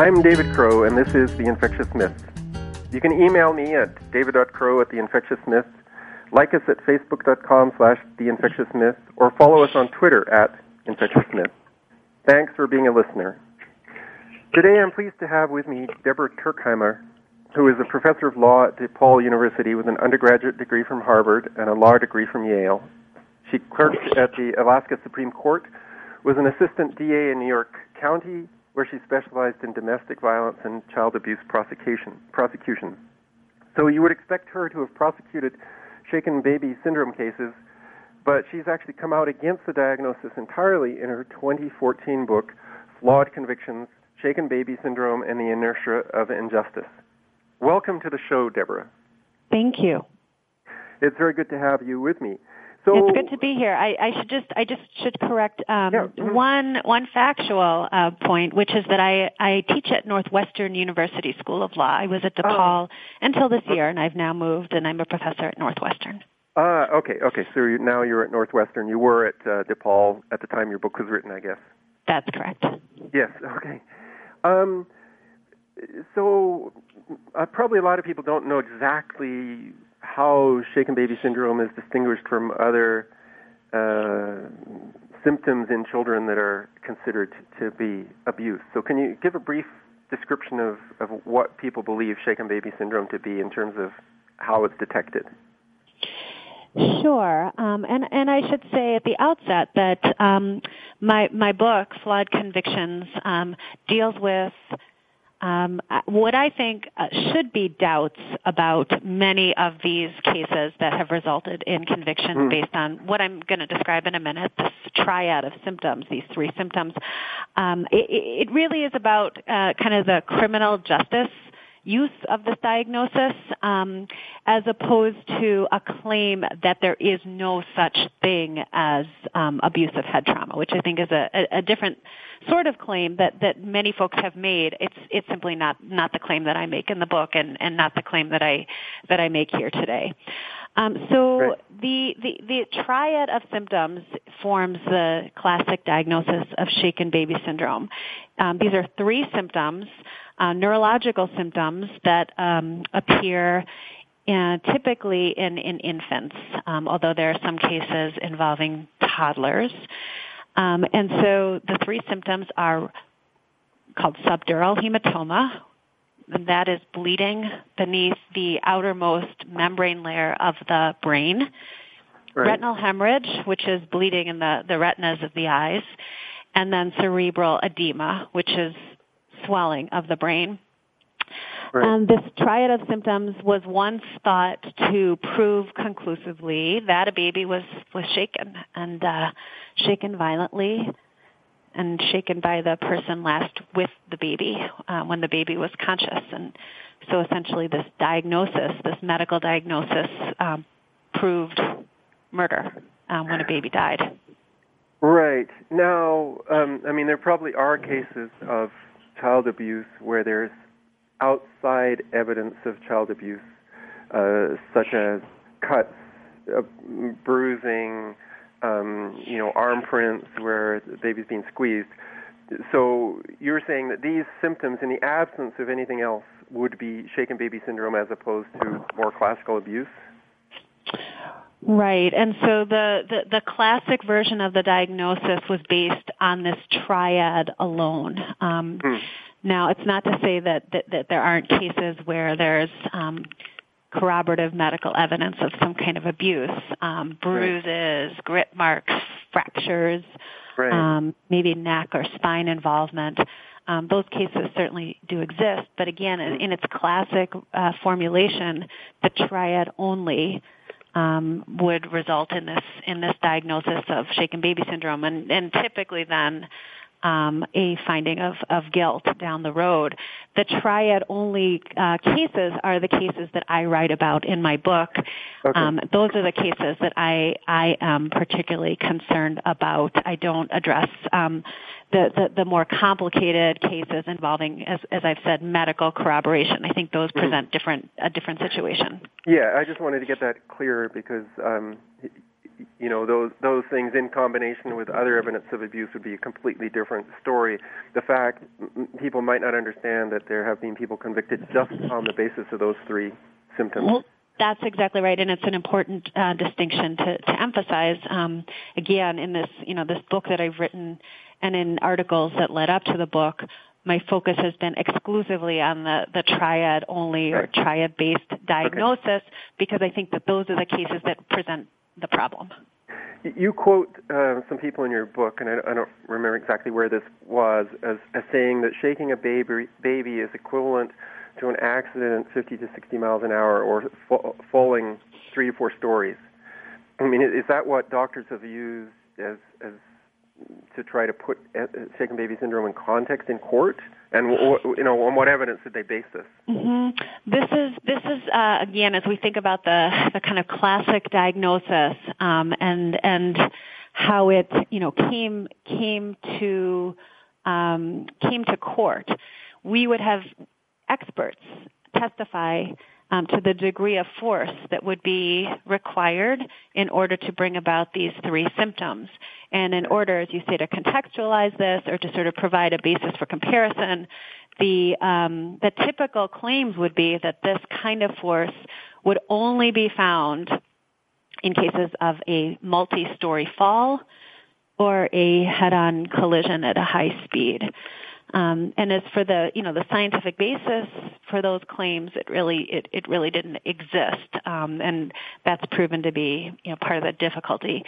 I'm David Crow, and this is The Infectious Myths. You can email me at david.crow@theinfectiousmyths, like us at facebook.com/theinfectiousmyths, or follow us on Twitter at infectiousmyths. Thanks for being a listener. Today I'm pleased to have with me Deborah Turkheimer, who is a professor of law at DePaul University with an undergraduate degree from Harvard and a law degree from Yale. She clerked at the Alaska Supreme Court, was an assistant DA in New York County, where she specialized in domestic violence and child abuse prosecution. So you would expect her to have prosecuted shaken baby syndrome cases, but she's actually come out against the diagnosis entirely in her 2014 book, Flawed Convictions, Shaken Baby Syndrome and the Inertia of Injustice. Welcome to the show, Deborah. Thank you. It's very good to have you with me. So, it's good to be here. I should correct one factual point, which is that I teach at Northwestern University School of Law. I was at DePaul until this year, and I've now moved, and I'm a professor at Northwestern. Okay. So now you're at Northwestern. You were at DePaul at the time your book was written, I guess. That's correct. Yes. Okay. So probably a lot of people don't know exactly how shaken baby syndrome is distinguished from other symptoms in children that are considered to be abuse. So can you give a brief description of what people believe shaken baby syndrome to be in terms of how it's detected? Sure. And I should say at the outset that my book, Flawed Convictions, deals with what I think should be doubts about many of these cases that have resulted in conviction based on what I'm going to describe in a minute, this triad of symptoms, these three symptoms. It really is about kind of the criminal justice use of this diagnosis as opposed to a claim that there is no such thing as abusive head trauma, which I think is a different sort of claim that many folks have made. It's simply not the claim that I make in the book and not the claim that I make here today. So the triad of symptoms forms the classic diagnosis of shaken baby syndrome. These are three symptoms, neurological symptoms that appear typically in infants, although there are some cases involving toddlers. And so the three symptoms are called subdural hematoma, and that is bleeding beneath the outermost membrane layer of the brain. Right. Retinal hemorrhage, which is bleeding in the retinas of the eyes, and then cerebral edema, which is swelling of the brain. Right. This triad of symptoms was once thought to prove conclusively that a baby was shaken, and shaken violently, and shaken by the person last with the baby when the baby was conscious. And so essentially this diagnosis, this medical diagnosis, proved murder when a baby died. Right. Now, there probably are cases of child abuse where there's outside evidence of child abuse, such as cuts, bruising, arm prints where the baby's being squeezed. So you're saying that these symptoms, in the absence of anything else, would be shaken baby syndrome as opposed to more classical abuse? Right, and so the classic version of the diagnosis was based on this triad alone. Now, it's not to say that there aren't cases where there's corroborative medical evidence of some kind of abuse, bruises, grit marks, fractures, maybe neck or spine involvement. Those cases certainly do exist, but again, in its classic formulation, the triad only would result in this diagnosis of shaken baby syndrome, and typically then a finding of guilt down the road. The triad-only cases are the cases that I write about in my book. Okay. Those are the cases that I am particularly concerned about. I don't address the more complicated cases involving, as I've said, medical corroboration. I think those present a different situation. Yeah, I just wanted to get that clear because those things in combination with other evidence of abuse would be a completely different story. The fact people might not understand that there have been people convicted just on the basis of those three symptoms. Well, that's exactly right, and it's an important distinction to emphasize. Again, in this book that I've written, and in articles that led up to the book, my focus has been exclusively on the triad only or triad-based diagnosis, because I think that those are the cases that present the problem. You quote some people in your book, and I don't remember exactly where this was, as saying that shaking a baby is equivalent to an accident 50 to 60 miles an hour or falling 3 to 4 stories. I mean, is that what doctors have used as to try to put shaken baby syndrome in context in court? And on what evidence did they base this? Mm-hmm. This is again, as we think about the kind of classic diagnosis and how it came to court, we would have experts testify to the degree of force that would be required in order to bring about these three symptoms. And in order, as you say, to contextualize this or to sort of provide a basis for comparison, the typical claims would be that this kind of force would only be found in cases of a multi-story fall or a head-on collision at a high speed. And as for the scientific basis for those claims, it really didn't exist, and that's proven to be part of the difficulty.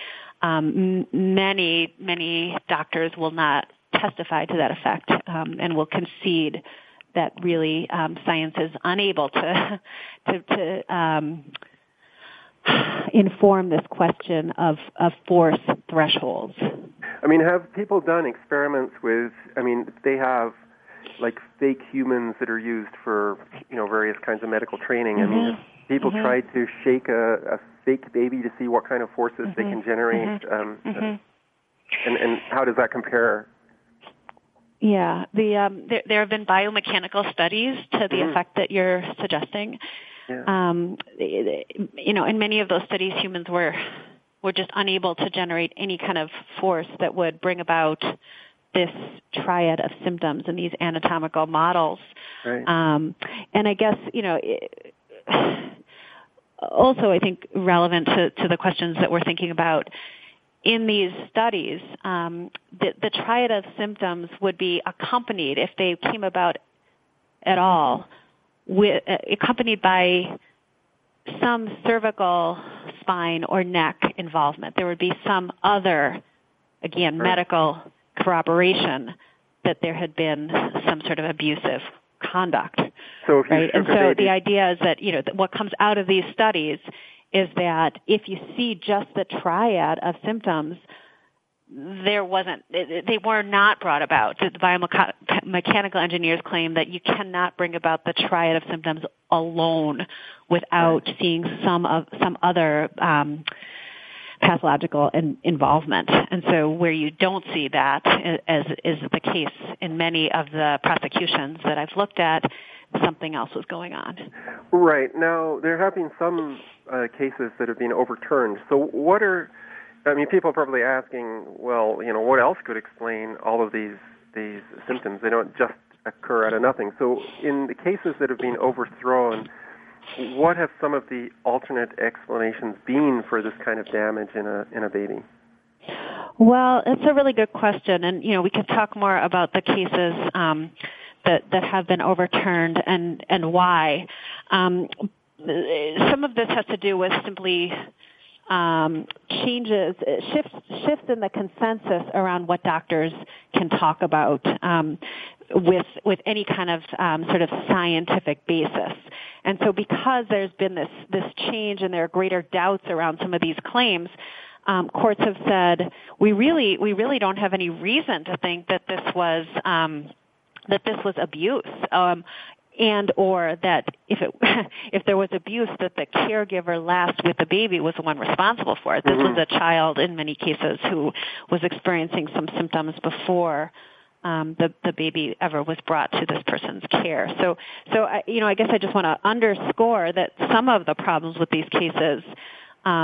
Many doctors will not testify to that effect, and will concede that really science is unable to inform this question of force thresholds. I mean, have people done experiments with, they have like fake humans that are used for, various kinds of medical training. Mm-hmm. I mean, have people tried to shake a fake baby to see what kind of forces they can generate? And how does that compare? Yeah, there have been biomechanical studies to the effect that you're suggesting. Yeah. In many of those studies, humans were just unable to generate any kind of force that would bring about this triad of symptoms in these anatomical models. Right. And I guess, also I think relevant to the questions that we're thinking about, in these studies, the triad of symptoms would be accompanied, if they came about at all, accompanied by some cervical, spine, or neck involvement. There would be some other, again, medical corroboration that there had been some sort of abusive conduct. So if you right? And so the idea is that, what comes out of these studies is that if you see just the triad of symptoms, they were not brought about. The biomechanical engineers claim that you cannot bring about the triad of symptoms alone without seeing some other pathological involvement. And so where you don't see that, as is the case in many of the prosecutions that I've looked at, something else was going on. Right. Now, there have been some cases that have been overturned. So people are probably asking, well, what else could explain all of these symptoms? They don't just occur out of nothing. So in the cases that have been overthrown, what have some of the alternate explanations been for this kind of damage in a baby? Well, it's a really good question, and we could talk more about the cases that have been overturned and why. Some of this has to do with simply shifts in the consensus around what doctors can talk about with any kind of sort of scientific basis. And so because there's been this change and there are greater doubts around some of these claims, courts have said we really don't have any reason to think that this was abuse. And or that if there was abuse, that the caregiver last with the baby was the one responsible for it. This was a child in many cases who was experiencing some symptoms before the baby ever was brought to this person's care. So I guess I just want to underscore that some of the problems with these cases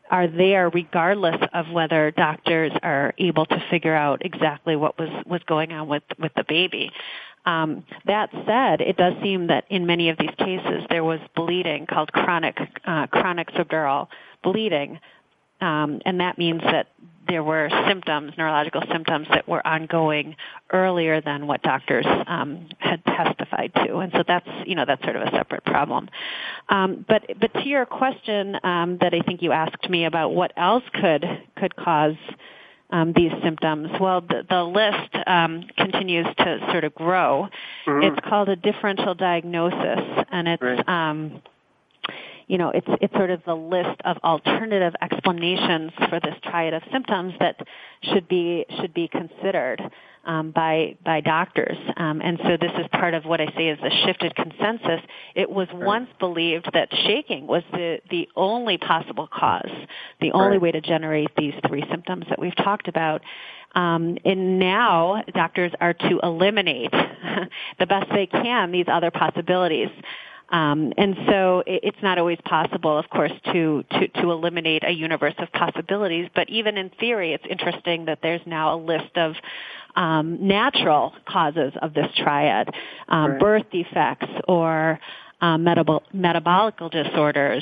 are there regardless of whether doctors are able to figure out exactly what was going on with the baby. That said, it does seem that in many of these cases there was bleeding called chronic subdural bleeding, and that means that there were symptoms, neurological symptoms that were ongoing earlier than what doctors had testified to, and so that's sort of a separate problem. But to your question that I think you asked me about what else could cause these symptoms, well, the list continues to sort of grow. Mm-hmm. It's called a differential diagnosis, and it's right. It's sort of the list of alternative explanations for this triad of symptoms that should be considered by doctors. And so this is part of what I say is the shifted consensus. It was once believed that shaking was the only possible cause, the only way to generate these three symptoms that we've talked about. And now doctors are to eliminate the best they can these other possibilities. And so it's not always possible, of course, to eliminate a universe of possibilities. But even in theory, it's interesting that there's now a list of natural causes of this triad, birth defects or metabolic disorders,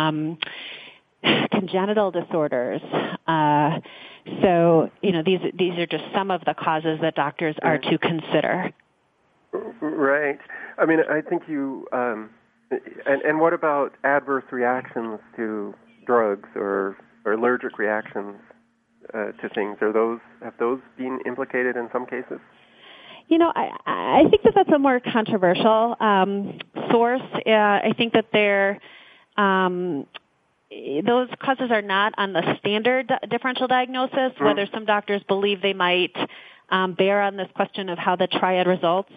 congenital disorders. So these are just some of the causes that doctors are to consider. Right. I mean, I think you, and what about adverse reactions to drugs or allergic reactions to things? Have those been implicated in some cases? I think that's a more controversial source. I think that those causes are not on the standard differential diagnosis, whether some doctors believe they might bear on this question of how the triad results.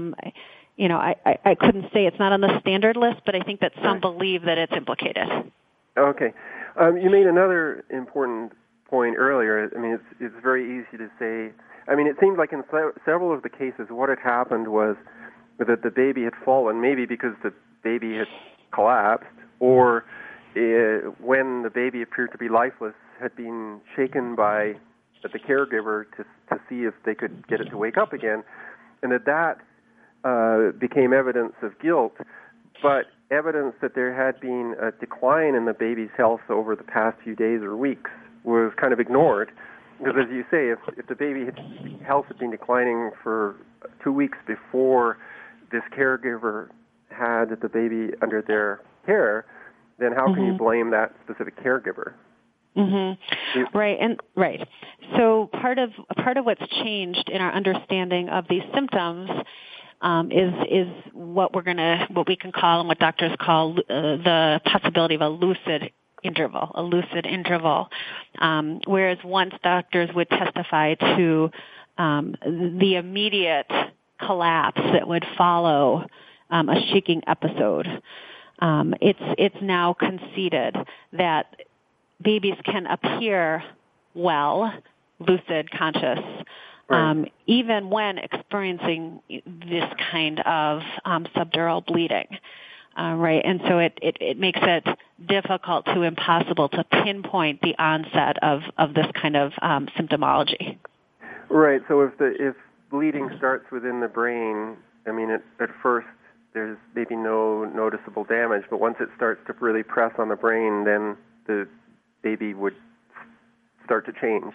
I couldn't say it's not on the standard list, but I think that some believe that it's implicated. Okay. You made another important point earlier. I mean, it's very easy to say. I mean, it seemed like in several of the cases, what had happened was that the baby had fallen, maybe because the baby had collapsed, or when the baby appeared to be lifeless, had been shaken by the caregiver to see if they could get it to wake up again, and that became evidence of guilt, but evidence that there had been a decline in the baby's health over the past few days or weeks was kind of ignored, because as you say, if the baby's health had been declining for 2 weeks before this caregiver had the baby under their care, then how can you blame that specific caregiver? Mm-hmm. Right. So part of what's changed in our understanding of these symptoms is what we can call and what doctors call the possibility of a lucid interval. Whereas once doctors would testify to the immediate collapse that would follow a shaking episode, it's now conceded that babies can appear well, lucid, conscious, even when experiencing this kind of subdural bleeding, right? And so it makes it difficult to impossible to pinpoint the onset of this kind of symptomology. Right. So if bleeding starts within the brain, I mean, at first there's maybe no noticeable damage, but once it starts to really press on the brain, then the baby would start to change.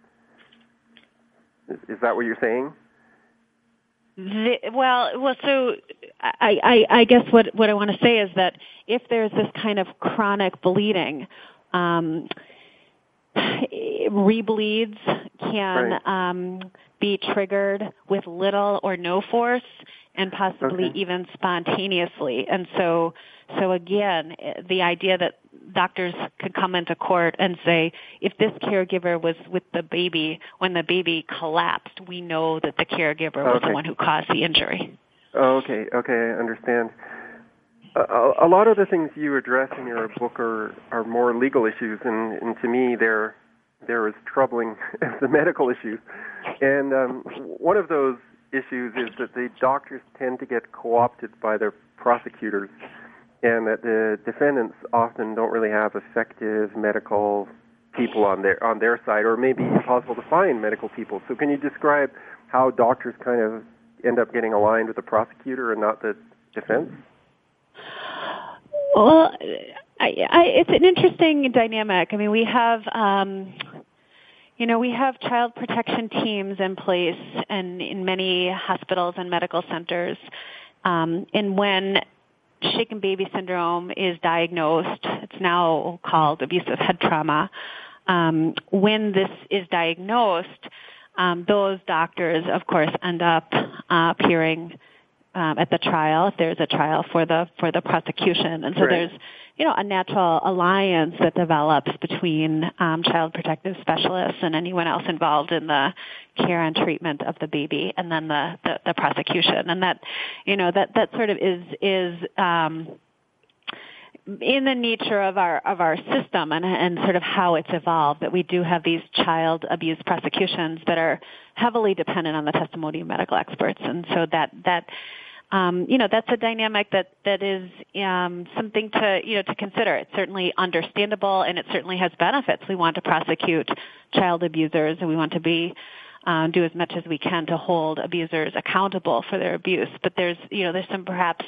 Is that what you're saying? So I guess what I want to say is that if there's this kind of chronic bleeding, rebleeds can be triggered with little or no force, and possibly even spontaneously. And so again, the idea that doctors could come into court and say, if this caregiver was with the baby when the baby collapsed, we know that the caregiver was the one who caused the injury. Okay, I understand. A lot of the things you address in your book are more legal issues, and to me they're as troubling as the medical issues. And one of those issues is that the doctors tend to get co-opted by their prosecutors and that the defendants often don't really have effective medical people on their side, or maybe impossible to find medical people. So can you describe how doctors kind of end up getting aligned with the prosecutor and not the defense? Well, it's an interesting dynamic. I mean, we have child protection teams in place in many hospitals and medical centers. And when shaken baby syndrome is diagnosed, it's now called abusive head trauma. When this is diagnosed, those doctors, of course, end up appearing at the trial, if there's a trial for the prosecution. And so there's, a natural alliance that develops between child protective specialists and anyone else involved in the care and treatment of the baby, and then the prosecution. And that sort of is in the nature of our system and sort of how it's evolved, that we do have these child abuse prosecutions that are heavily dependent on the testimony of medical experts. And so that's a dynamic that is something to consider. It's certainly understandable, and it certainly has benefits. We want to prosecute child abusers, and we want to do as much as we can to hold abusers accountable for their abuse. But there's some perhaps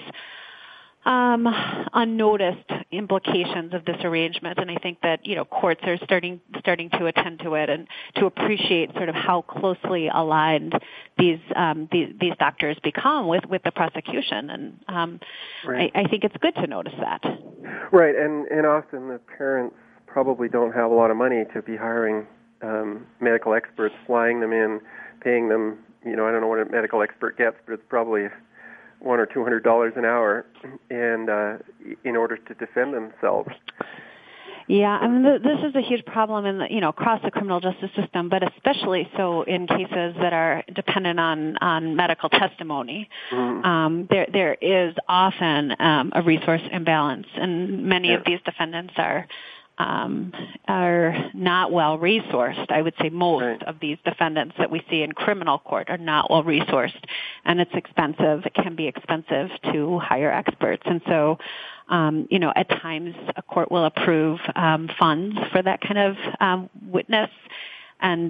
unnoticed implications of this arrangement, and I think that courts are starting to attend to it and to appreciate sort of how closely aligned these doctors become with the prosecution, and right. I think it's good to notice that. Right, and often the parents probably don't have a lot of money to be hiring medical experts, flying them in, paying them. I don't know what a medical expert gets, but it's probably $100 or $200 an hour, and in order to defend themselves. Yeah, I mean, this is a huge problem across the criminal justice system, but especially so in cases that are dependent on medical testimony. Mm-hmm. There is often a resource imbalance, and many of these defendants are not well resourced. I would say most of these defendants that we see in criminal court are not well resourced, and it's expensive. It can be expensive to hire experts, and so at times a court will approve funds for that kind of witness. And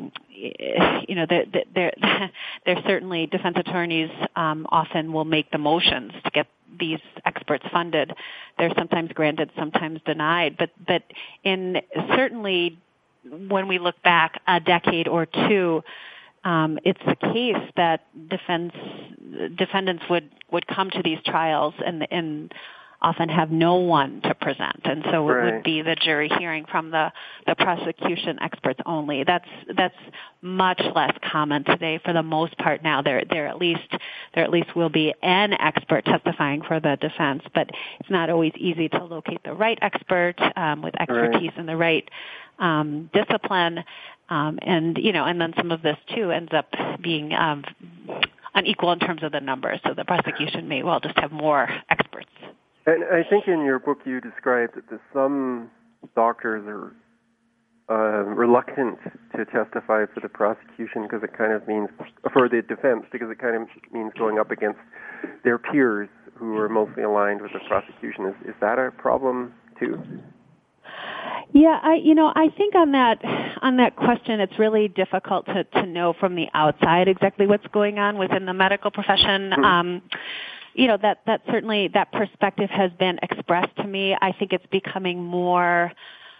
there's certainly defense attorneys often will make the motions to get these experts funded. They're sometimes granted, sometimes denied. But certainly when we look back a decade or two, it's the case that defendants would come to these trials and often have no one to present, and so it would be the jury hearing from the prosecution experts only. That's much less common today. For the most part now, there at least will be an expert testifying for the defense, but it's not always easy to locate the right expert with expertise in the right discipline, and then some of this too ends up being unequal in terms of the numbers. So the prosecution may well just have more experts. And I think in your book you described that some doctors are reluctant to testify for the prosecution because it kind of means, for the defense, because it kind of means going up against their peers who are mostly aligned with the prosecution. Is that a problem too? Yeah, I think on that question, it's really difficult to know from the outside exactly what's going on within the medical profession. Mm-hmm. That certainly, that perspective has been expressed to me. I think it's becoming more,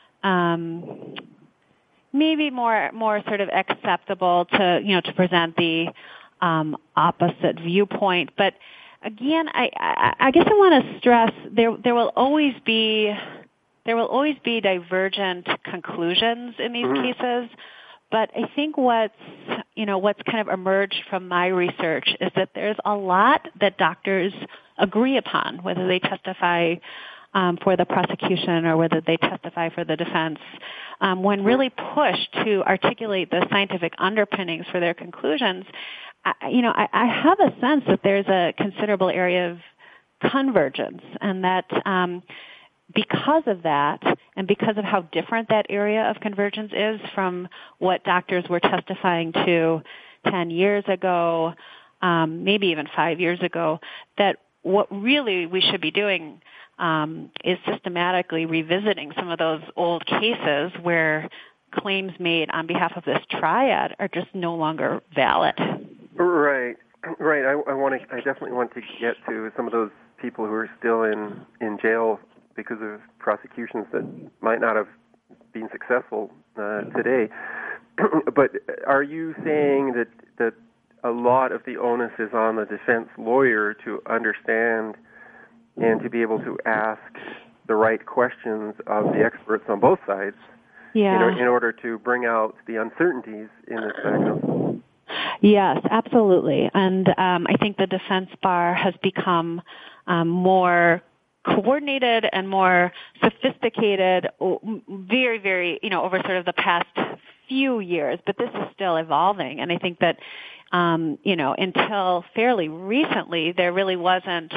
maybe more sort of acceptable to present the opposite viewpoint. But again, I guess I want to stress there will always be divergent conclusions in these cases. But I think what's kind of emerged from my research is that there's a lot that doctors agree upon, whether they testify for the prosecution or whether they testify for the defense. When really pushed to articulate the scientific underpinnings for their conclusions, I have a sense that there's a considerable area of convergence, and that because of that, and because of how different that area of convergence is from what doctors were testifying to 10 years ago, maybe even 5 years ago, that what really we should be doing is systematically revisiting some of those old cases where claims made on behalf of this triad are just no longer valid. Right. I definitely want to get to some of those people who are still in jail because of prosecutions that might not have been successful today. But are you saying that a lot of the onus is on the defense lawyer to understand and to be able to ask the right questions of the experts on both sides in order to bring out the uncertainties in this diagnosis? Yes, absolutely. And I think the defense bar has become more coordinated and more sophisticated, very, very, over sort of the past few years, but this is still evolving. And I think that, until fairly recently, there really wasn't,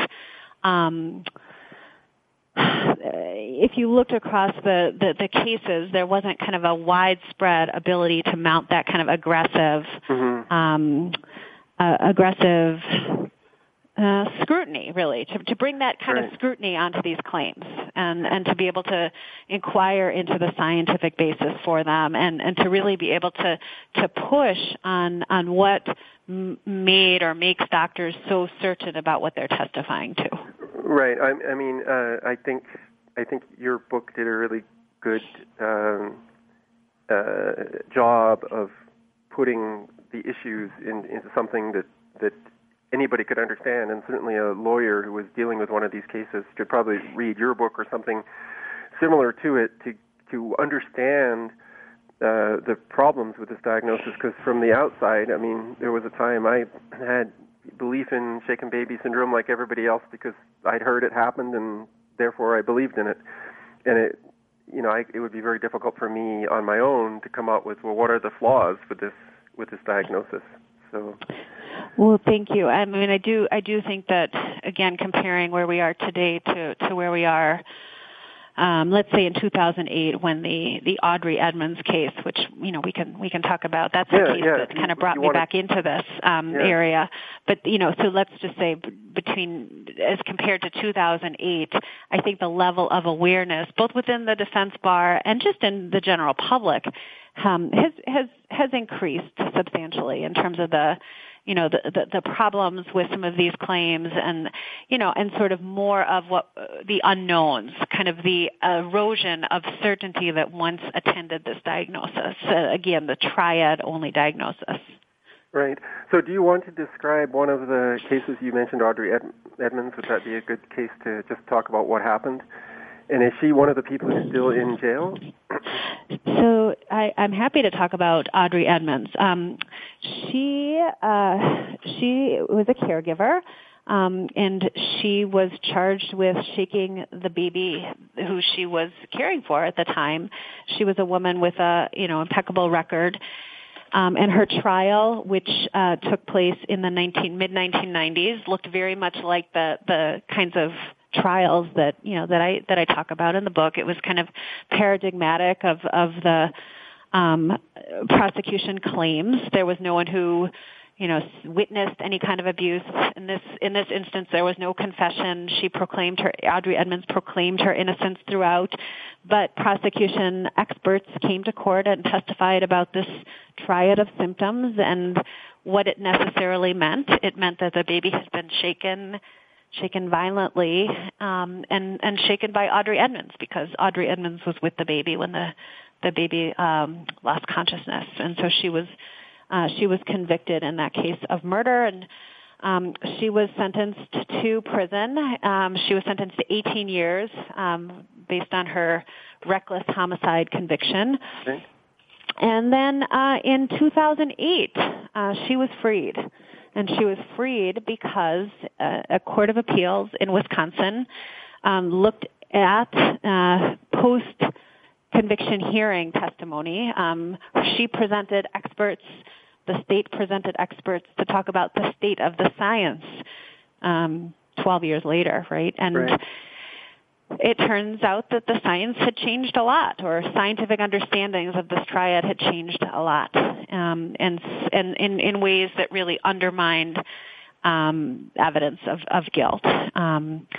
if you looked across the cases, there wasn't kind of a widespread ability to mount that kind of aggressive scrutiny, really, to bring that kind of scrutiny onto these claims and to be able to inquire into the scientific basis for them and to really be able to push on what made or makes doctors so certain about what they're testifying to. Right. I think your book did a really good job of putting the issues into something that anybody could understand, and certainly a lawyer who was dealing with one of these cases could probably read your book or something similar to it to understand the problems with this diagnosis. Because from the outside, there was a time I had belief in shaken baby syndrome like everybody else because I'd heard it happened and therefore I believed in it. And it would be very difficult for me on my own to come up with, well, what are the flaws with this diagnosis? So. Well, thank you. I do think that, again, comparing where we are today to where we are, let's say in 2008 when the Audrey Edmonds case, which, we can talk about, that's the case that kind of brought me back into this area. But, so let's just say as compared to 2008, I think the level of awareness, both within the defense bar and just in the general public, has increased substantially in terms of the problems with some of these claims and sort of more of what the unknowns, kind of the erosion of certainty that once attended this diagnosis. Again, the triad-only diagnosis. Right. So do you want to describe one of the cases you mentioned, Audrey Edmonds? Would that be a good case to just talk about what happened? And is she one of the people who's still in jail? So I'm happy to talk about Audrey Edmonds. She was a caregiver, and she was charged with shaking the baby who she was caring for at the time. She was a woman with a impeccable record. And her trial, which took place in the mid-1990s, looked very much like the kinds of trials that I talk about in the book. It was kind of paradigmatic of the prosecution claims. There was no one who witnessed any kind of abuse. In this instance, there was no confession. Audrey Edmonds proclaimed her innocence throughout, but prosecution experts came to court and testified about this triad of symptoms and what it necessarily meant. It meant that the baby had been shaken violently, and shaken by Audrey Edmonds, because Audrey Edmonds was with the baby when the baby lost consciousness, and so she was convicted in that case of murder, and she was sentenced to prison. She was sentenced to 18 years based on her reckless homicide conviction. Okay. And then in 2008, she was freed. And she was freed because a court of appeals in Wisconsin looked at post-conviction hearing testimony. She presented experts, the state presented experts to talk about the state of the science 12 years later, right? And it turns out that the science had changed a lot, or scientific understandings of this triad had changed a lot, and in ways that really undermined evidence of guilt.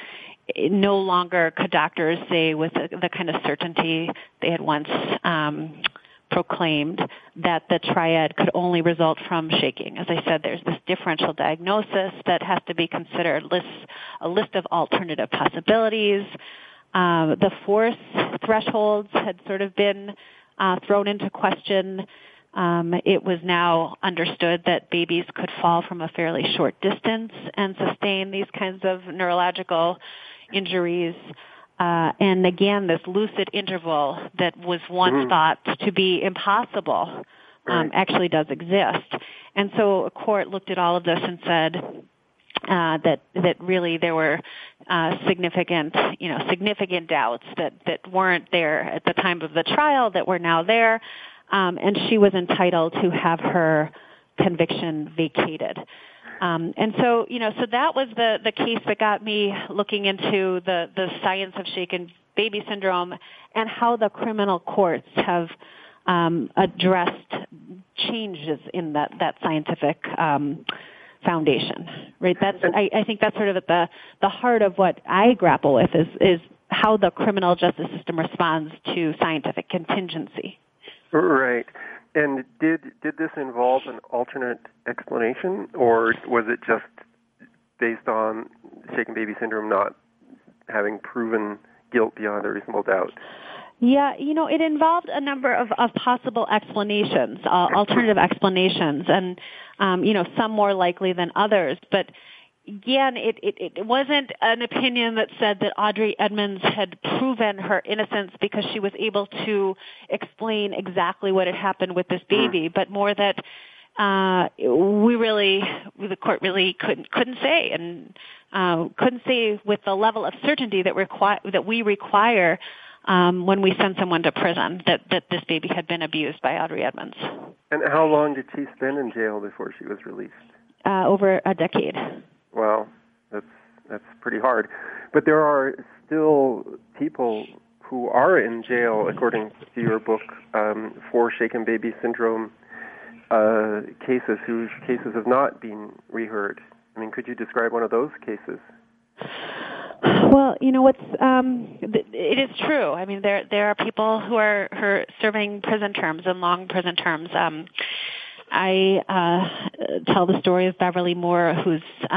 no longer could doctors say with the kind of certainty they had once proclaimed that the triad could only result from shaking. As I said, there's this differential diagnosis that has to be considered, a list of alternative possibilities. The force thresholds had sort of been thrown into question. It was now understood that babies could fall from a fairly short distance and sustain these kinds of neurological injuries. And again, this lucid interval that was once thought to be impossible actually does exist. And so a court looked at all of this and said that really there were significant doubts that weren't there at the time of the trial that were now there, and she was entitled to have her conviction vacated. And so that was the case that got me looking into the science of shaken baby syndrome and how the criminal courts have addressed changes in that scientific foundation. Right? I think that's sort of at the heart of what I grapple with is how the criminal justice system responds to scientific contingency. Right. And did this involve an alternate explanation, or was it just based on shaken baby syndrome not having proven guilt beyond a reasonable doubt? Yeah, it involved a number of possible explanations, alternative explanations, and some more likely than others. But again, it wasn't an opinion that said that Audrey Edmonds had proven her innocence because she was able to explain exactly what had happened with this baby, but more that the court really couldn't say, and couldn't say with the level of certainty that we require when we send someone to prison that this baby had been abused by Audrey Edmonds. And how long did she spend in jail before she was released? Over a decade. Wow, that's pretty hard. But there are still people who are in jail, according to your book, for shaken baby syndrome cases whose cases have not been reheard. I mean, could you describe one of those cases? Well, it is true. I mean, there are people who are serving prison terms and long prison terms. I tell the story of Beverly Moore, who's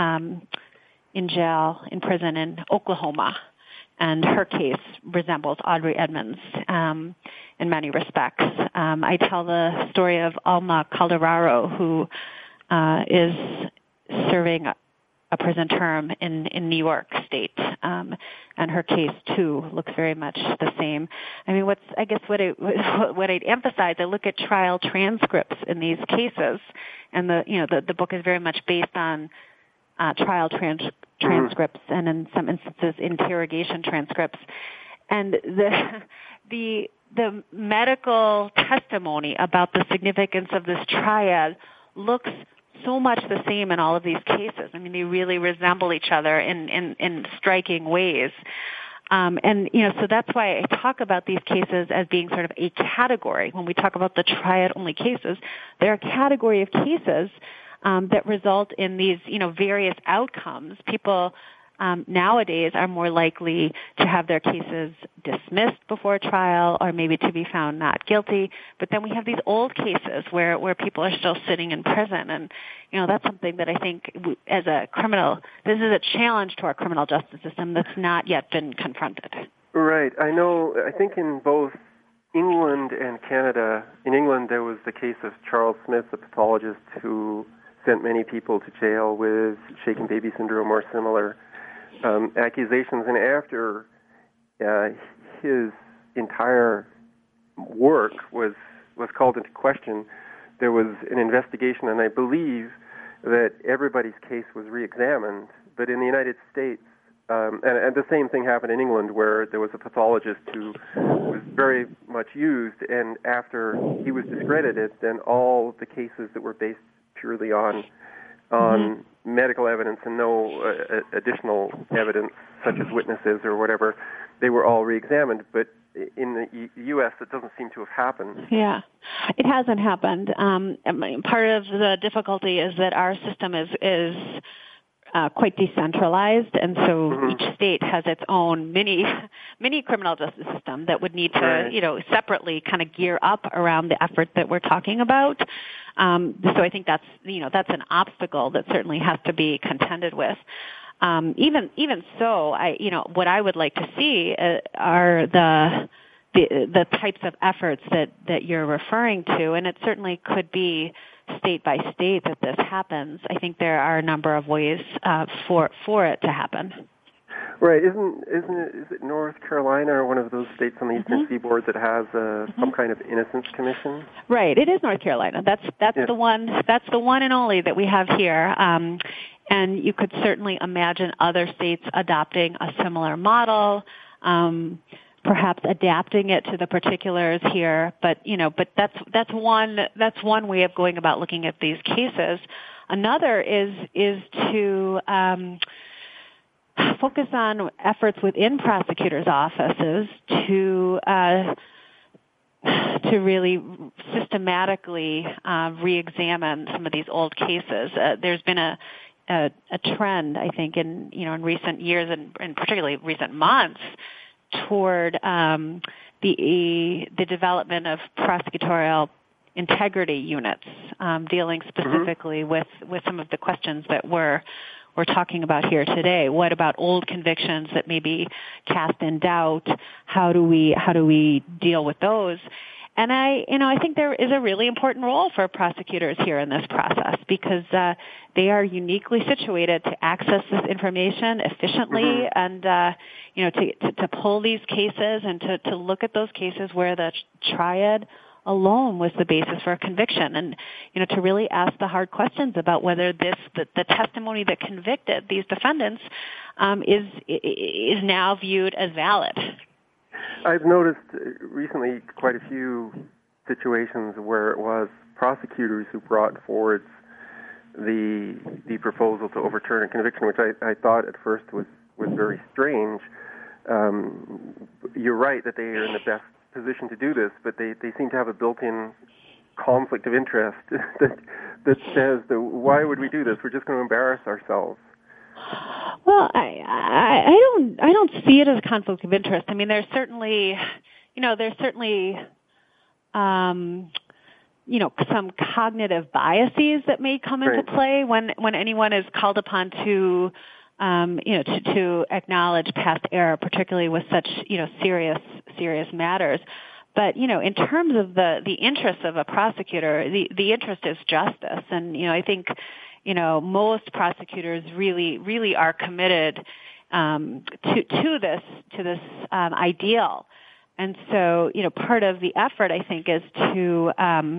in prison in Oklahoma, and her case resembles Audrey Edmonds in many respects. I tell the story of Alma Calderaro, who is serving a prison term in New York State, and her case too looks very much the same. I mean, what I'd emphasize, I look at trial transcripts in these cases, and the book is very much based on trial transcripts, and in some instances interrogation transcripts, and the medical testimony about the significance of this triad looks so much the same in all of these cases. I mean, they really resemble each other in striking ways. So that's why I talk about these cases as being sort of a category. When we talk about the triad-only cases, they're a category of cases that result in these, various outcomes. People nowadays are more likely to have their cases dismissed before trial, or maybe to be found not guilty. But then we have these old cases where people are still sitting in prison, and that's something that I think as a criminal, this is a challenge to our criminal justice system that's not yet been confronted. Right. I think in both England and Canada, in England there was the case of Charles Smith, a pathologist who sent many people to jail with shaken baby syndrome or similar accusations, and after his entire work was called into question, there was an investigation, and I believe that everybody's case was re-examined. But in the United States, and the same thing happened in England, where there was a pathologist who was very much used, and after he was discredited, then all the cases that were based purely on medical evidence and no additional evidence, such as witnesses or whatever, they were all re-examined. But in the U.S., it doesn't seem to have happened. Yeah, it hasn't happened. Part of the difficulty is that our system is quite decentralized, and so each state has its own mini criminal justice system that would need to, separately kind of gear up around the effort that we're talking about. So I think that's an obstacle that certainly has to be contended with. Even so, what I would like to see are the types of efforts that you're referring to, and it certainly could be state by state that this happens. I think there are a number of ways for it to happen. Right. Is it North Carolina or one of those states on the Eastern Seaboard that has some kind of innocence commission? Right. It is North Carolina. That's the one. That's the one and only that we have here. And you could certainly imagine other states adopting a similar model. Perhaps adapting it to the particulars here, but that's one way of going about looking at these cases. Another is to focus on efforts within prosecutors' offices to really systematically re-examine some of these old cases. There's been a trend, I think, in recent years and particularly recent months toward the development of prosecutorial integrity units, dealing specifically with some of the questions that we're talking about here today. What about old convictions that may be cast in doubt? How do we deal with those? And I think there is a really important role for prosecutors here in this process because they are uniquely situated to access this information efficiently and to pull these cases and to look at those cases where the triad alone was the basis for a conviction, and to really ask the hard questions about whether the testimony that convicted these defendants is now viewed as valid. I've noticed recently quite a few situations where it was prosecutors who brought forward the proposal to overturn a conviction, which I thought at first was very strange. You're right that they are in the best position to do this, but they seem to have a built-in conflict of interest that says that why would we do this? We're just going to embarrass ourselves. Well, I don't see it as a conflict of interest. I mean, there's certainly some cognitive biases that may come into play when anyone is called upon to acknowledge past error, particularly with such serious matters. But in terms of the interests of a prosecutor, the interest is justice, and I think most prosecutors really are committed to this ideal. And so, part of the effort, I think, is to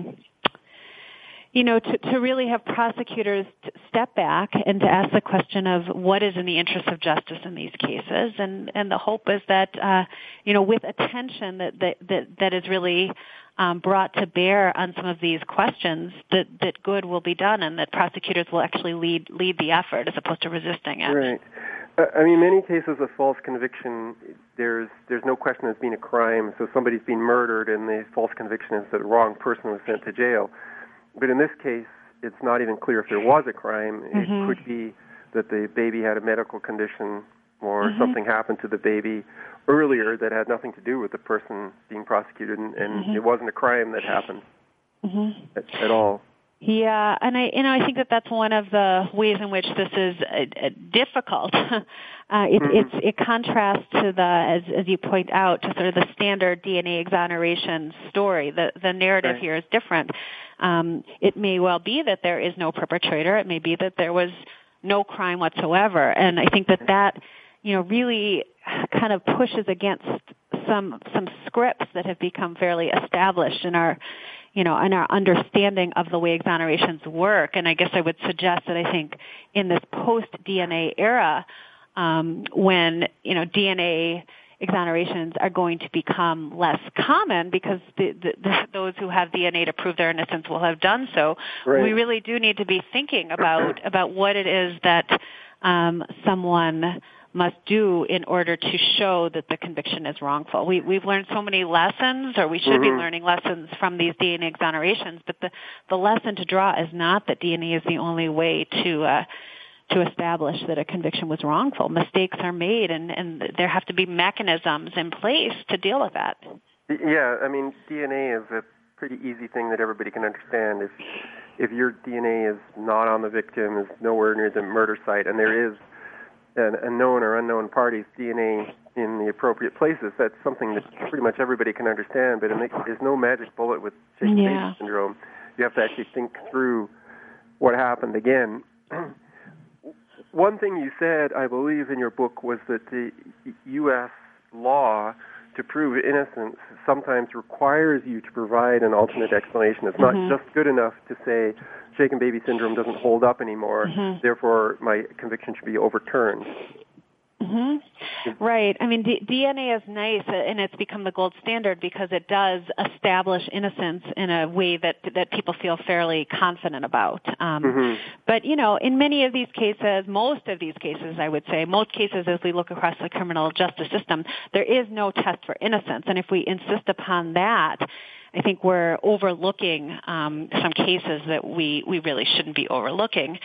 really have prosecutors step back and to ask the question of what is in the interest of justice in these cases. And the hope is that, with attention that is really brought to bear on some of these questions, that good will be done and that prosecutors will actually lead the effort as opposed to resisting it. Right. I mean, many cases of false conviction, there's no question there's been a crime, so somebody's been murdered and the false conviction is that the wrong person was sent to jail. But in this case, it's not even clear if there was a crime. It could be that the baby had a medical condition or something happened to the baby earlier that had nothing to do with the person being prosecuted, and it wasn't a crime that happened at all. Yeah, and I think that's one of the ways in which this is difficult. It contrasts to as you point out, to sort of the standard DNA exoneration story. The narrative here is different. It may well be that there is no perpetrator. It may be that there was no crime whatsoever. And I think that really kind of pushes against some scripts that have become fairly established in our understanding of the way exonerations work. And I guess I would suggest that I think in this post-DNA era, when DNA exonerations are going to become less common because those who have DNA to prove their innocence will have done so. Right. We really do need to be thinking about what it is that someone must do in order to show that the conviction is wrongful. We've learned so many lessons, or we should be learning lessons from these DNA exonerations, but the lesson to draw is not that DNA is the only way to to establish that a conviction was wrongful. Mistakes are made, and there have to be mechanisms in place to deal with that. Yeah, I mean, DNA is a pretty easy thing that everybody can understand. If your DNA is not on the victim, is nowhere near the murder site, and there is a known or unknown party's DNA in the appropriate places, that's something that pretty much everybody can understand, but there's no magic bullet with Shaken-Baby syndrome. You have to actually think through what happened again. One thing you said, I believe, in your book was that the U.S. law to prove innocence sometimes requires you to provide an alternate explanation. It's not just good enough to say Shaken-Baby syndrome doesn't hold up anymore, therefore my conviction should be overturned. Right. I mean, DNA is nice, and it's become the gold standard because it does establish innocence in a way that people feel fairly confident about. But, in many of these cases, most of these cases, I would say, most cases as we look across the criminal justice system, there is no test for innocence. And if we insist upon that, I think we're overlooking some cases that we really shouldn't be overlooking.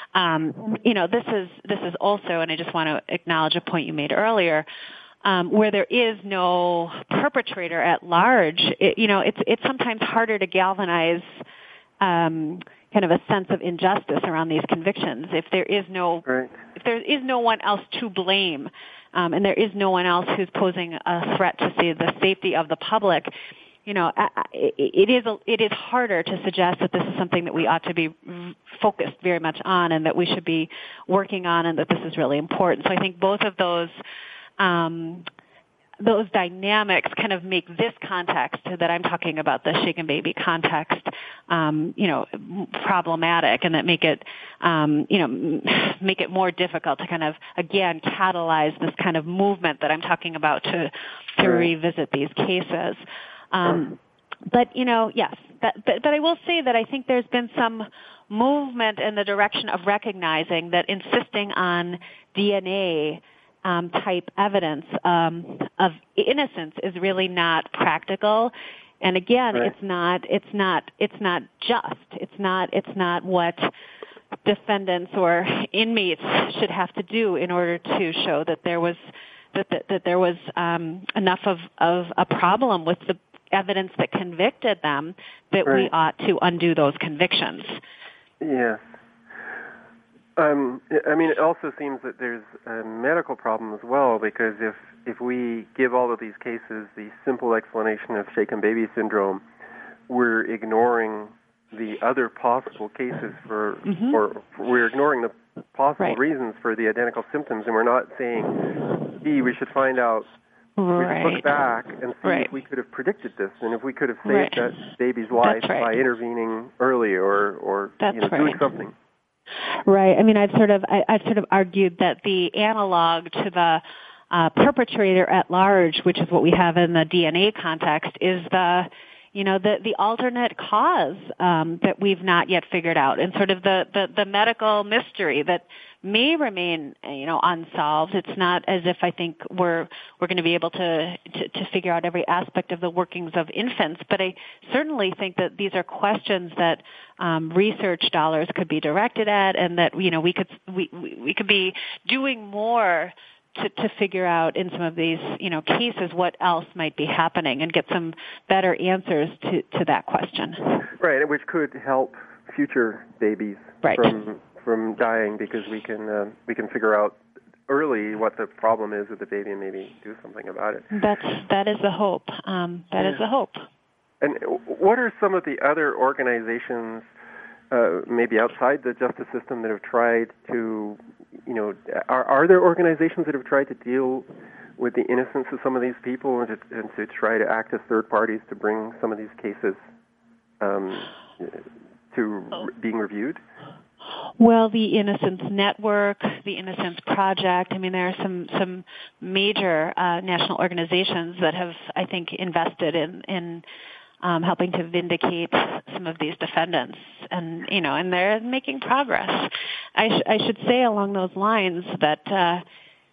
This is also, and I just want to acknowledge a point you made earlier, where there is no perpetrator at large. It's sometimes harder to galvanize kind of a sense of injustice around these convictions if there is no one else to blame, and there is no one else who's posing a threat to the safety of the public. It is harder to suggest that this is something that we ought to be focused very much on and that we should be working on and that this is really important. So I think both of those dynamics kind of make this context that I'm talking about, the Shaken-Baby context, problematic, and that make it more difficult to kind of, again, catalyze this kind of movement that I'm talking about to revisit these cases. But I will say that I think there's been some movement in the direction of recognizing that insisting on DNA type evidence of innocence is really not practical. And again, it's not what defendants or inmates should have to do in order to show that there was enough of a problem with the evidence that convicted them that we ought to undo those convictions. Yes. I mean, it also seems that there's a medical problem as well, because if we give all of these cases the simple explanation of Shaken-Baby syndrome, we're ignoring the other possible cases or we're ignoring the possible reasons for the identical symptoms, and we're not saying, we should find out. We should look back and see if we could have predicted this, and if we could have saved that baby's life by intervening early or doing something. Right. I mean, I've sort of argued that the analog to the perpetrator at large, which is what we have in the DNA context, is the alternate cause that we've not yet figured out, and sort of the medical mystery that may remain unsolved. It's not as if I think we're going to be able to figure out every aspect of the workings of infants, but I certainly think that these are questions that research dollars could be directed at, and that we could be doing more to figure out in some of these cases what else might be happening and get some better answers to that question. Right, which could help future babies from dying, because we can figure out early what the problem is with the baby and maybe do something about it. That is the hope. That is the hope. And what are some of the other organizations, maybe outside the justice system, that have tried to, are there organizations that have tried to deal with the innocence of some of these people and to try to act as third parties to bring some of these cases to being reviewed? Well, the Innocence Network, the Innocence Project. I mean, there are some major national organizations that have, I think, invested in helping to vindicate some of these defendants, and they're making progress. I should say along those lines that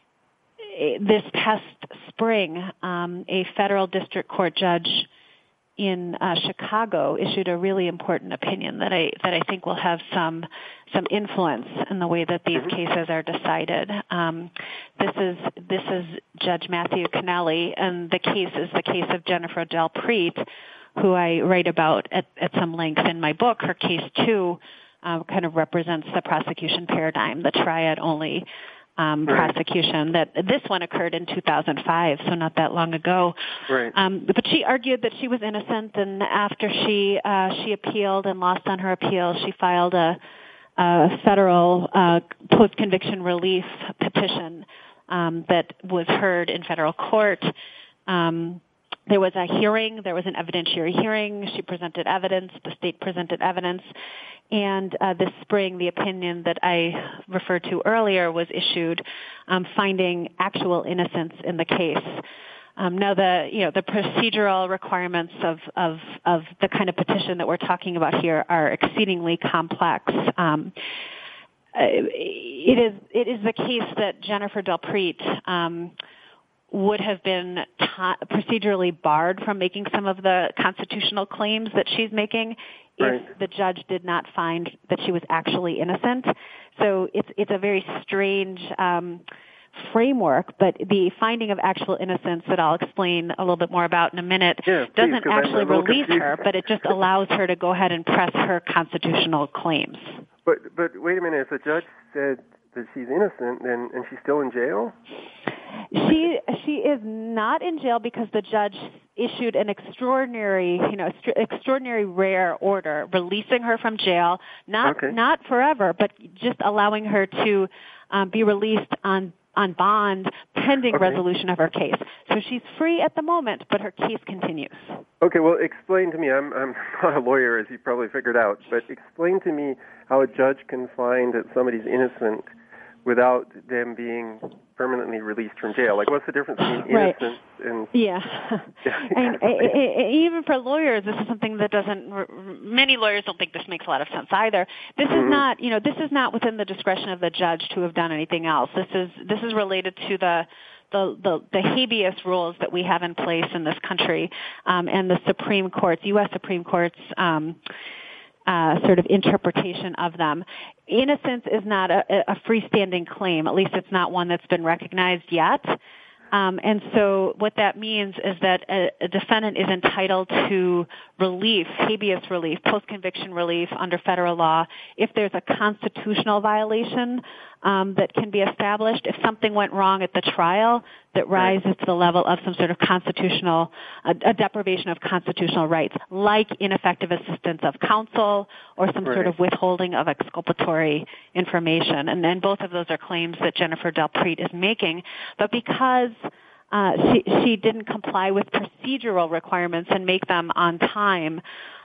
this past spring, a federal district court judge in Chicago issued a really important opinion that I think will have some influence in the way that these cases are decided. This is Judge Matthew Cannelli, and the case is the case of Jennifer Del Prete, who I write about at some length in my book. Her case too kind of represents the prosecution paradigm, the triad-only prosecution. That this one occurred in 2005, so not that long ago. Right. But she argued that she was innocent, and after she appealed and lost on her appeal, she filed a federal post-conviction relief petition that was heard in federal court. There was a hearing. There was an evidentiary hearing. She presented evidence. The state presented evidence. And this spring, the opinion that I referred to earlier was issued, finding actual innocence in the case. Now, the procedural requirements of the kind of petition that we're talking about here are exceedingly complex. It is the case that Jennifer Del Prete would have been procedurally barred from making some of the constitutional claims that she's making if the judge did not find that she was actually innocent. So it's a very strange framework, but the finding of actual innocence that I'll explain a little bit more about in a minute doesn't actually release her, but it just allows her to go ahead and press her constitutional claims. But wait a minute, if the judge said that she's innocent, then and she's still in jail? She is not in jail because the judge issued an extraordinary rare order releasing her from jail, not forever, but just allowing her to be released on bond pending resolution of her case. So she's free at the moment, but her case continues. Okay, well, explain to me. I'm not a lawyer, as you probably figured out, but explain to me how a judge can find that somebody's innocent without them being permanently released from jail. Like, what's the difference between innocence and... Yeah. And even for lawyers, this is something that many lawyers don't think this makes a lot of sense either. This is not, this is not within the discretion of the judge to have done anything else. This is related to the habeas rules that we have in place in this country, and the Supreme Court's, U.S. Supreme Court's, sort of interpretation of them. Innocence is not a freestanding claim. At least it's not one that's been recognized yet. And so what that means is that a defendant is entitled to relief, habeas relief, post-conviction relief under federal law if there's a constitutional violation that can be established. If something went wrong at the trial that rises to the level of some sort of constitutional, a deprivation of constitutional rights, like ineffective assistance of counsel or some sort of withholding of exculpatory information. And then both of those are claims that Jennifer Del Prete is making. But because she didn't comply with procedural requirements and make them on time,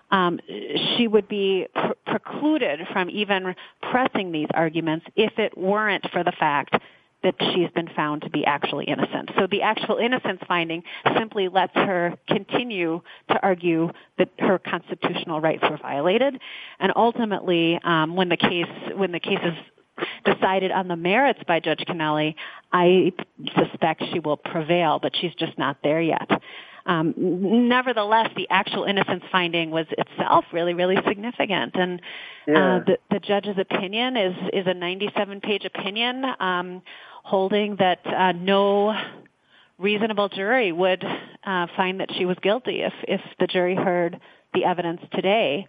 she would be precluded from even pressing these arguments if it weren't for the fact that she's been found to be actually innocent. So the actual innocence finding simply lets her continue to argue that her constitutional rights were violated, and ultimately, when the case is decided on the merits by Judge Cannelli, I suspect she will prevail, but she's just not there yet. Nevertheless, the actual innocence finding was itself really, really significant. And the judge's opinion is a 97-page opinion holding that no reasonable jury would find that she was guilty if the jury heard the evidence today.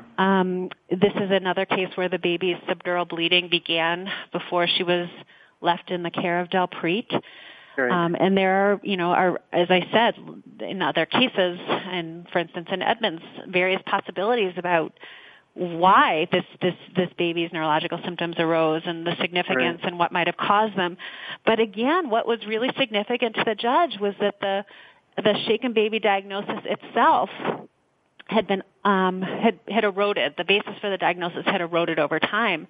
This is another case where the baby's subdural bleeding began before she was left in the care of Del Prete. And there are, as I said, in other cases, and for instance in Edmonds, various possibilities about why this baby's neurological symptoms arose and the significance and what might have caused them. But again, what was really significant to the judge was that the shaken baby diagnosis itself had been had eroded. The basis for the diagnosis had eroded over time.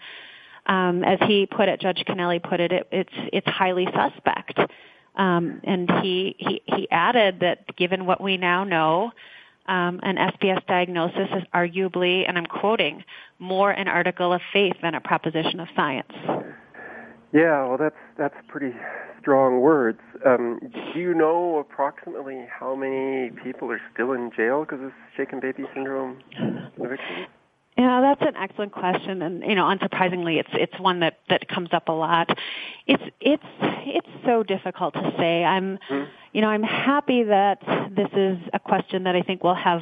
As he put it, Judge Cannelli put it, it's highly suspect. And he added that given what we now know, an SBS diagnosis is arguably, and I'm quoting, more an article of faith than a proposition of science. Yeah, well, that's pretty strong words. Do you know approximately how many people are still in jail because of shaken baby syndrome convictions? Yeah, that's an excellent question, and unsurprisingly, it's one that comes up a lot. It's so difficult to say. I'm happy that this is a question that I think will have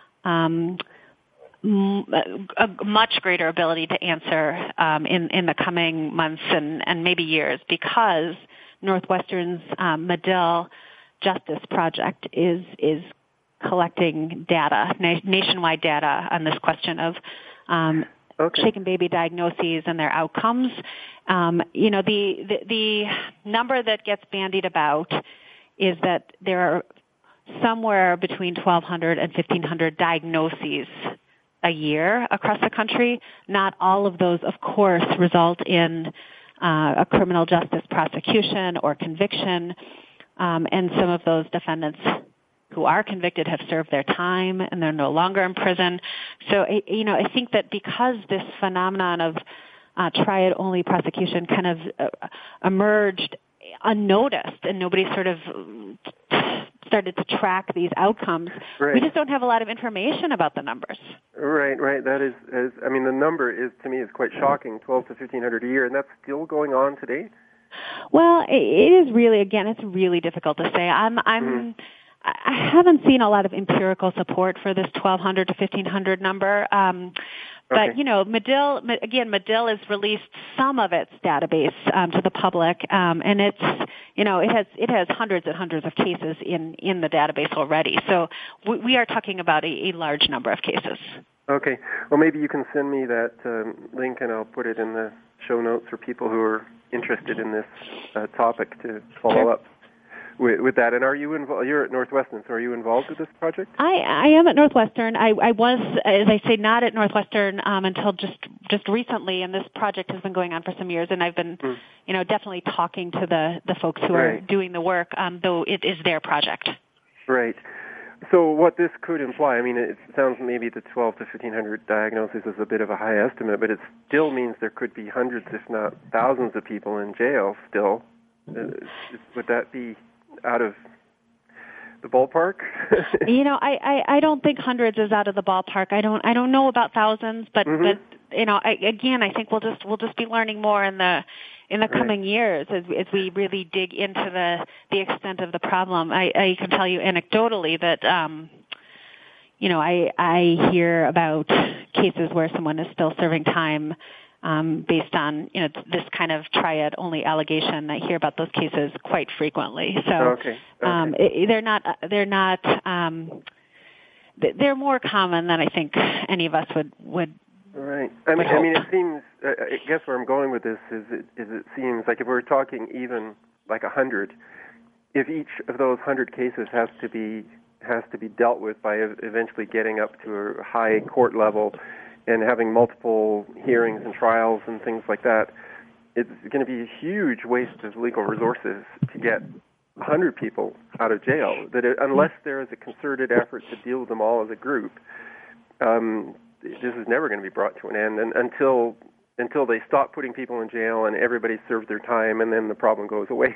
a much greater ability to answer in the coming months and maybe years, because Northwestern's Medill Justice Project is collecting data, nationwide data on this question of shaken baby diagnoses and their outcomes. The number that gets bandied about is that there are somewhere between 1,200 and 1,500 diagnoses a year across the country. Not all of those, of course, result in a criminal justice prosecution or conviction, and some of those defendants who are convicted have served their time and they're no longer in prison. So, I think that because this phenomenon of triad-only prosecution kind of emerged unnoticed and nobody sort of started to track these outcomes, right. We just don't have a lot of information about the numbers. Right. That is, the number is, to me, is quite shocking, 1,200 to 1,500 a year, and that's still going on today? Well, it is really, again, it's really difficult to say. I haven't seen a lot of empirical support for this 1,200 to 1,500 number. But, Medill has released some of its database to the public, and it has hundreds and hundreds of cases in the database already. So we are talking about a large number of cases. Okay. Well, maybe you can send me that link, and I'll put it in the show notes for people who are interested in this topic to follow up with that. And are you involved? You're at Northwestern, so are you involved with this project? I am at Northwestern. I was, as I say, not at Northwestern until just recently, and this project has been going on for some years, and I've been, definitely talking to the folks who are doing the work, though it is their project. Right. So what this could imply, it sounds maybe the 1,200 to 1,500 diagnoses is a bit of a high estimate, but it still means there could be hundreds, if not thousands, of people in jail still. Would that be out of the ballpark? I don't think hundreds is out of the ballpark. I don't know about thousands, but I think we'll just be learning more in the coming years as we really dig into the extent of the problem. I can tell you anecdotally that I hear about cases where someone is still serving time based on this kind of triad-only allegation. I hear about those cases quite frequently. So they're more common than I think any of us would. Right. It seems. I guess where I'm going with this is it seems like if we're talking even like 100, if each of those 100 cases has to be dealt with by eventually getting up to a high court level and having multiple hearings and trials and things like that, it's going to be a huge waste of legal resources to get 100 people out of jail. Unless there is a concerted effort to deal with them all as a group, this is never going to be brought to an end. And until they stop putting people in jail and everybody serves their time, and then the problem goes away.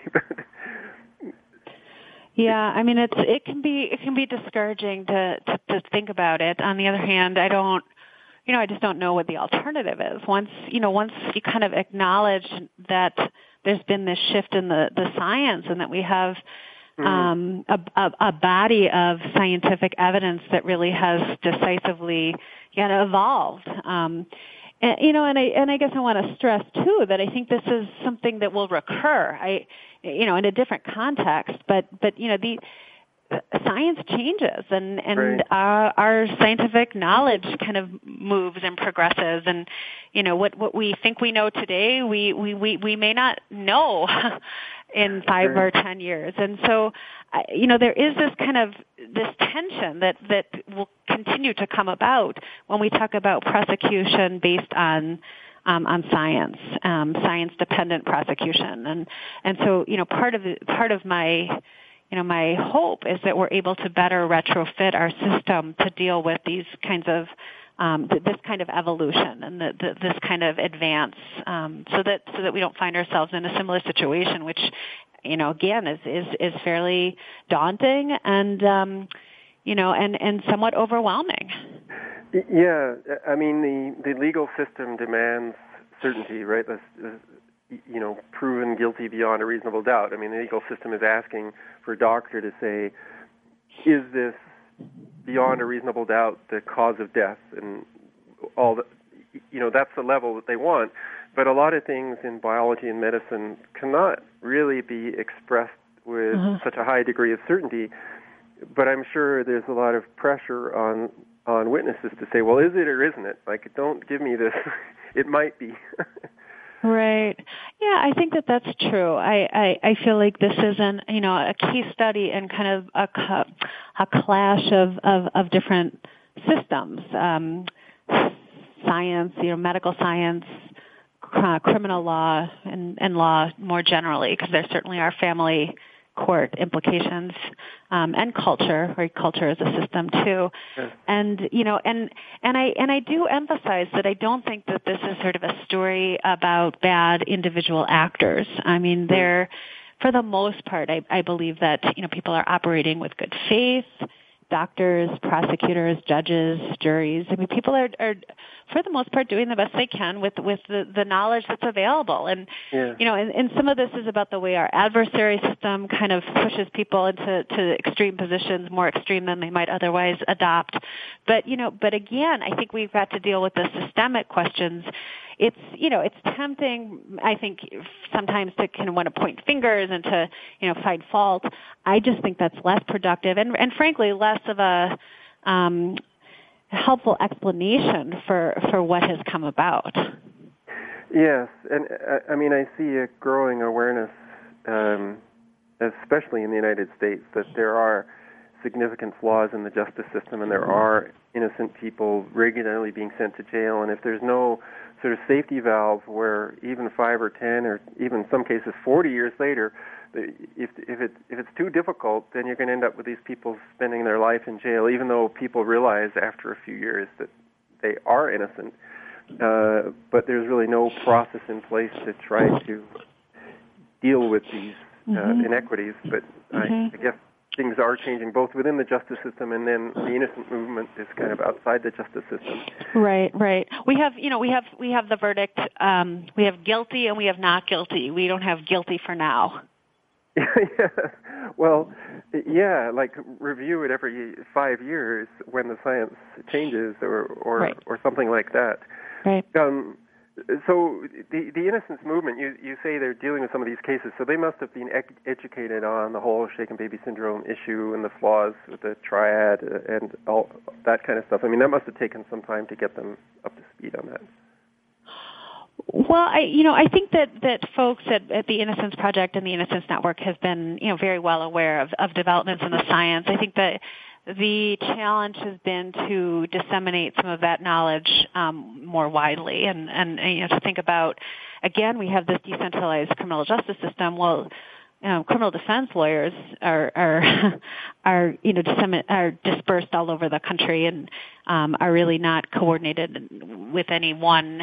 Yeah, it can be discouraging to think about it. On the other hand, I just don't know what the alternative is. Once you kind of acknowledge that there's been this shift in the science and that we have a body of scientific evidence that really has decisively evolved. And I guess I want to stress too that I think this is something that will recur. In a different context, but the science changes and our scientific knowledge kind of moves and progresses, and what we think we know today we may not know in 5 or 10 years. And so there is this tension that will continue to come about when we talk about prosecution based on science, science-dependent prosecution, and so part of my my hope is that we're able to better retrofit our system to deal with these kinds of this kind of evolution and this kind of advance, so that we don't find ourselves in a similar situation, which, again, is fairly daunting and and somewhat overwhelming. Yeah, I mean the legal system demands certainty, right? Proven guilty beyond a reasonable doubt. I mean, the legal system is asking for a doctor to say, is this beyond a reasonable doubt the cause of death, and all that. That's the level that they want. But a lot of things in biology and medicine cannot really be expressed with such a high degree of certainty. But I'm sure there's a lot of pressure on witnesses to say, well, is it or isn't it? Like, don't give me this. It might be. Right. Yeah, I think that's true. I feel like this is a case study in kind of a clash of different systems, science, medical science, criminal law, and law more generally, because there certainly are family court implications, and culture, right? Culture is a system too. Yes. And I do emphasize that I don't think that this is sort of a story about bad individual actors. I mean, for the most part, I believe that, people are operating with good faith. Doctors, prosecutors, judges, juries. I mean, people are for the most part doing the best they can with the knowledge that's available. And and some of this is about the way our adversary system kind of pushes people into extreme positions, more extreme than they might otherwise adopt. But again, I think we've got to deal with the systemic questions. It's tempting, I think, sometimes to kind of want to point fingers and to, find fault. I just think that's less productive and frankly, less of a helpful explanation for what has come about. Yes, and I mean, I see a growing awareness, especially in the United States, that there are significant flaws in the justice system and there are innocent people regularly being sent to jail, and if there's no sort of safety valve where even 5 or 10 or even in some cases 40 years later, if it's too difficult, then you're going to end up with these people spending their life in jail, even though people realize after a few years that they are innocent. But there's really no process in place to try to deal with these inequities. But I guess things are changing both within the justice system and then the innocent movement is kind of outside the justice system. Right. We have the verdict. We have guilty and we have not guilty. We don't have guilty for now. Yeah. Well, yeah, like review it every 5 years when the science changes or something like that. Right. So the innocence movement, you say they're dealing with some of these cases, so they must have been educated on the whole shaken baby syndrome issue and the flaws with the triad and all that kind of stuff. I mean, that must have taken some time to get them up to speed on that. Well, I think that folks at the Innocence Project and the Innocence Network have been, very well aware of developments in the science. I think that the challenge has been to disseminate some of that knowledge more widely, and to think about, again, we have this decentralized criminal justice system. Well, criminal defense lawyers are dispersed all over the country and are really not coordinated with any one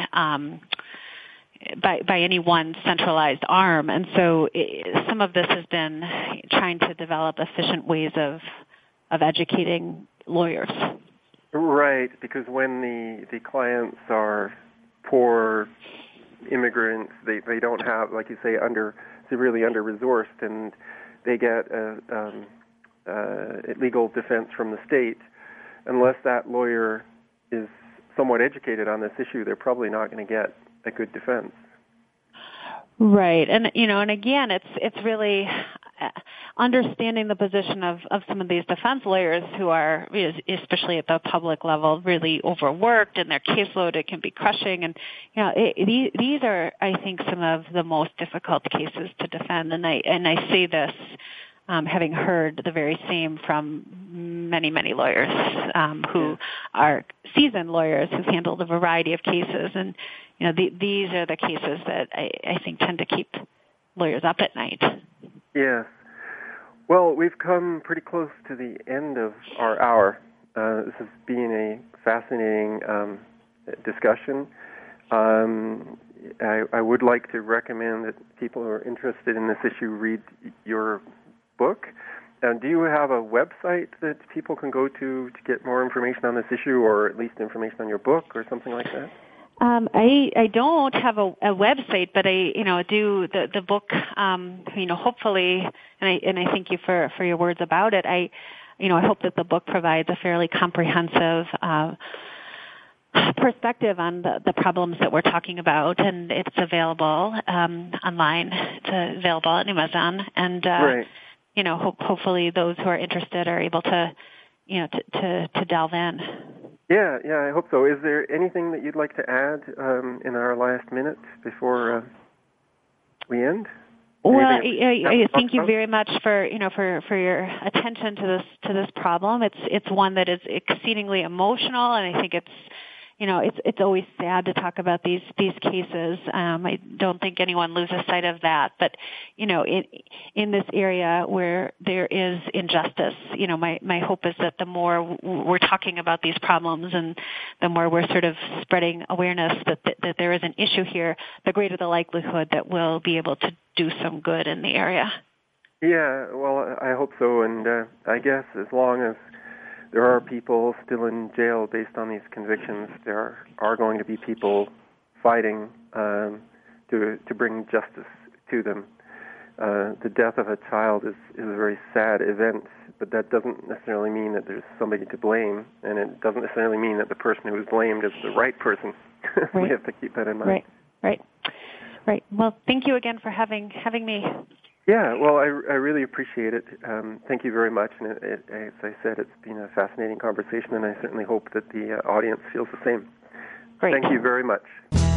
by any one centralized arm, and so some of this has been trying to develop efficient ways of educating lawyers. Right, because when the clients are poor immigrants, they don't have, like you say, severely under-resourced, and they get a legal defense from the state. Unless that lawyer is somewhat educated on this issue, they're probably not going to get a good defense. Right, and and again, it's really understanding the position of some of these defense lawyers who are, especially at the public level, really overworked, and their caseload, it can be crushing. And these are, I think, some of the most difficult cases to defend. And I say this having heard the very same from many lawyers who are seasoned lawyers who've handled a variety of cases. And these are the cases that I think tend to keep lawyers up at night. Yes. Well, we've come pretty close to the end of our hour. This has been a fascinating discussion. I would like to recommend that people who are interested in this issue read your book. Do you have a website that people can go to get more information on this issue, or at least information on your book, or something like that? I don't have a website, but I do the book. Hopefully, and I thank you for your words about it. I hope that the book provides a fairly comprehensive perspective on the problems that we're talking about, and it's available online. It's available at Amazon, and right. Hopefully those who are interested are able to to delve in. Yeah, I hope so. Is there anything that you'd like to add in our last minute before we end? Well, I thank you very much for your attention to this problem. It's one that is exceedingly emotional, and I think it's always sad to talk about these cases. I don't think anyone loses sight of that. But in this area where there is injustice, my hope is that the more we're talking about these problems and the more we're sort of spreading awareness that there is an issue here, the greater the likelihood that we'll be able to do some good in the area. Yeah, well, I hope so. And I guess as long as there are people still in jail based on these convictions, there are going to be people fighting to bring justice to them. The death of a child is a very sad event, but that doesn't necessarily mean that there's somebody to blame, and it doesn't necessarily mean that the person who is blamed is the right person. Right. We have to keep that in mind. Right. Well, thank you again for having me. Yeah, well, I really appreciate it. Thank you very much. And as I said, it's been a fascinating conversation, and I certainly hope that the audience feels the same. Great. Thank you very much.